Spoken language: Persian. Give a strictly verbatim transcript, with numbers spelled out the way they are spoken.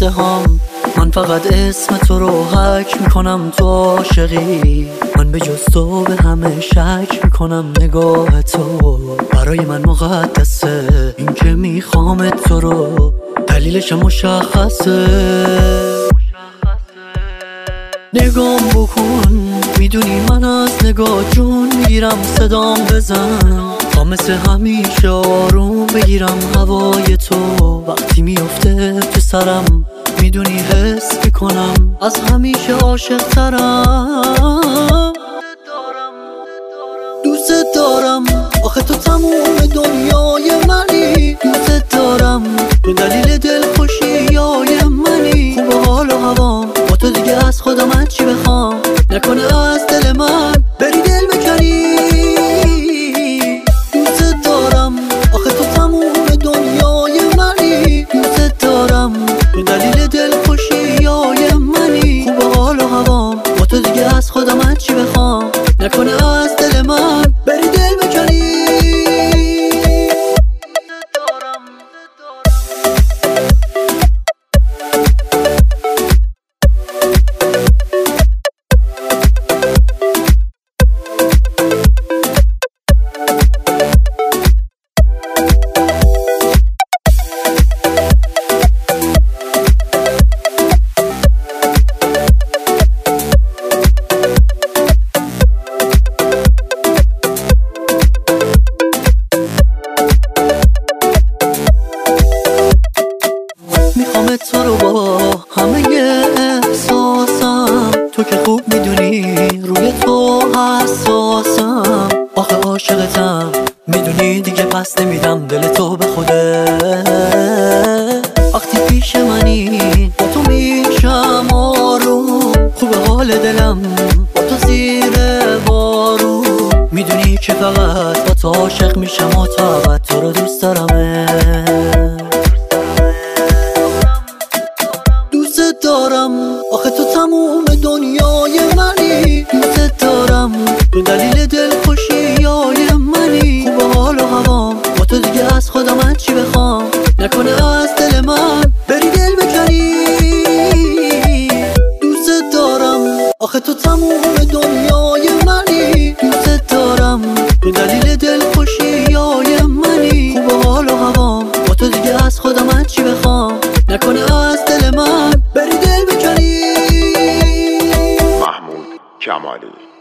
قصه هام. من فقط اسم تو رو حک میکنم تو عاشقی، من به جز تو به همه شک میکنم نگاه تو برای من مقدسه. این که میخوام تو رو دلیلش مشخصه. نگام بکن میدونی من از نگاه جون میگیرم، صدام بزن تا مثل همیشه آروم بگیرم هوای تو وقتی میفته تو سرم. میدونی حس میکنم از همیشه عاشق ترم. دوست دارم آخه تو تموم دنیای منی. دوست دارم تو دلیل دلخوشیای منی. خوب حال و هوام با تو دیگه از خدا من چی بخوام؟ نکنه از دل من بری دل بکنی. دوست دارم آخه تو تموم دنیای منی. دوست دارم تو دلیل دلخوشیای منی. خوب حال و هوام با تو دیگه از خدا من چی بخوام؟ نکنه از دل من بری دل بکنی. میخوام تو رو با همه احساسم، تو که خوب میدونی روی تو حساسم. آخه عاشقتم میدونی دیگه پس نمیدم دل تو به خوده. وقتی پیش منی با تو میشم آروم. خوب حال دلم با تو زیر بارون. میدونی که فقط با تو عاشق میشم و تا ابد تو رو دوست دارمه. دارم آخه تو تموم دنیای منی. دوست دارم تو دلیل دلخوشیای منی. خوب حال و هوام با تو دیگه از خدا من چی بخوام؟ نکنه از دل من بری دل بکنی. دوست دارم آخه تو تموم دنیای منی. دوست دارم تو دلیل دلخوشیای منی. خوب حال و هوام با تو دیگه از خدا من چی بخوام؟ نکنه از دل من بری دل بکنی. محمود کمالی.